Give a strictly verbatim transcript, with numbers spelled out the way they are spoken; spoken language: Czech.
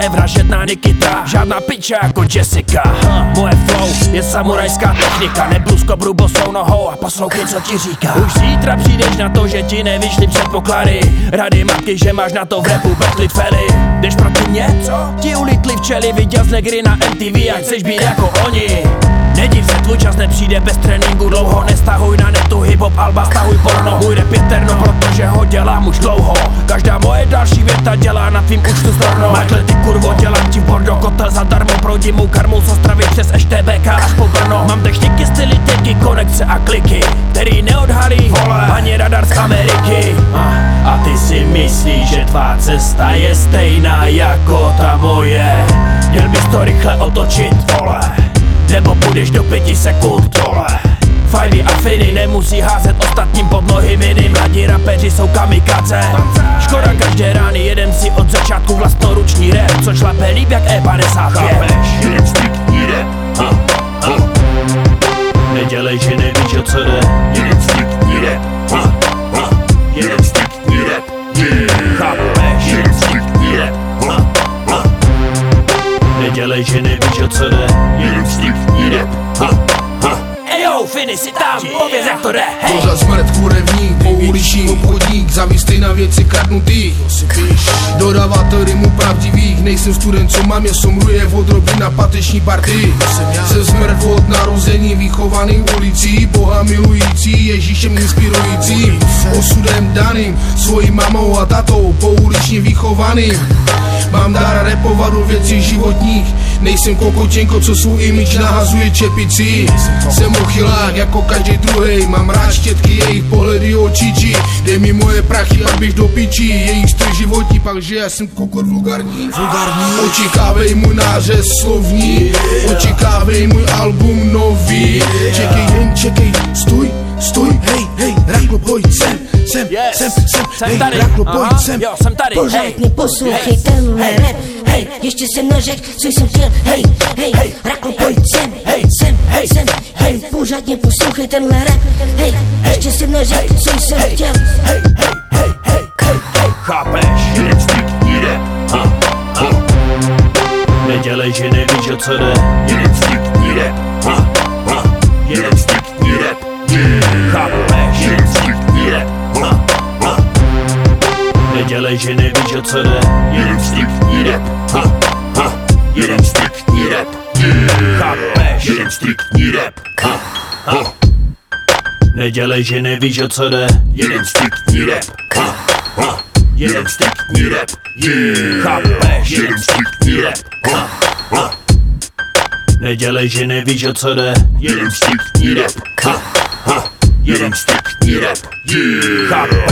je vražedná Nikita, žádná piča jako Jessica. Moje flow je samurajská technika, nebluz kobru bosou nohou a poslouchej, co ti říká. Už zítra přijdeš na to, že ti nevyšly předpoklady, rady matky, že máš na to v rapu betlit fely. Jdeš proti mně? Co? Ti ulitli včely, viděl z negry na M T V, jak chceš být jako oni. Nediv se, tvůj čas nepřijde bez tréninku dlouho. Nestahuj na netu hip-hop alba, stahuj porno. Můj rap je terno, protože ho dělám už dlouho. Každá moje další věta dělá na tvým účtu storno. Michael, ty kurvo, dělám ti bordo, kotel zadarmo. Proudím mu karmu z Ostravy přes Š T B K až po Brno. Mám techniky, styly, tyky, konekce a kliky, který neodhalí vole ani radar z Ameriky. A, a ty si myslíš, že tvá cesta je stejná jako ta moje. Měl bys to rychle otočit, vole, nebo půjdeš do pěti sekund dole. Fajvy a Finy nemusí házet ostatním pod nohy viny. Mladí rapeři jsou kamikaze. Škoda každé rány, jeden si od začátku vlastnoruční rap, co šlape líp jak E padesát pět. Jeden striktní rap, ha, ha. Nedělej, že nevíš, o co jde. Jeden striktní rap, ha, ha. Jeden striktní rap, yeah. Chápeš? Jeden striktní rap, ha, ha. Nedělej, že nevíš, o co jde. Jeden striktní rap, ha, ha. Ejo, Finy si tam, pověz jak to jde, hej. Pořád smrt, kurevník, pouliční obchodník, závislý na věci kradnutých. Dodavatel rymů pravdivých, nejsem student, co mám, je somruje od roby na pateční partii. Jsem smrt od narození, vychovaný ulicí, Boha milující, Ježíšem inspirující, osudem daným, svojí mamou a tatou, pouličně vychovaným. Mám dar repovat o věcí životních, nejsem kokočenko, co svůj image nahazuje čepicí. Jsem ochylák jako každý druhej, mám rád štětky, jejich pohledy očičí. Dej mi moje prachy, abych do pičí, jejich styl životní, pak že já jsem kokot vulgarní. Očekávej můj nářez slovní, očekávej můj album nový. Čekej, jen čekej, stůj, stůj, hej, hej, Raklo, pojď sem, sem, Yes. sem, sem, Jsem hej, tady. Raklo, Aha. pojď sem. Jo, jsem tady, hej. Pořádně poslouchej tenhle rap, hej, ještě jsem neřekl, co jsem chtěl, hej, hej, Raklo, pojď sem, hej, sem, hej, sem, hej. pořádně poslouchej tenhle rap, hej, ještě jsem neřekl, co jsem chtěl. Hej, hej, hej, hej, hej, hej, chápeš? Jeden striktní rap, ha, ha. Nedělej, že nevíš, o co jde. Jeden striktní rap, ha, ha. Jeden striktní rap, yeah. Chápeš? Jeden striktní rap, ha, ha. Nedělej, že nevíš, o co jde. Jeden striktní rap, ha, ha. Jeden striktní rap, yeah. Chápeš? Jeden striktní rap, ha, ha. Nedělej, že nevíš, o co jde. Jeden striktní rap, ha, ha. Jeden striktní rap, yeah. Chápeš? Jeden striktní rap, ha, ha. Nedělej, že nevíš, o co jde. Jeden striktní rap, ha, ha. Jeden striktní rap, yeah. Chápeš?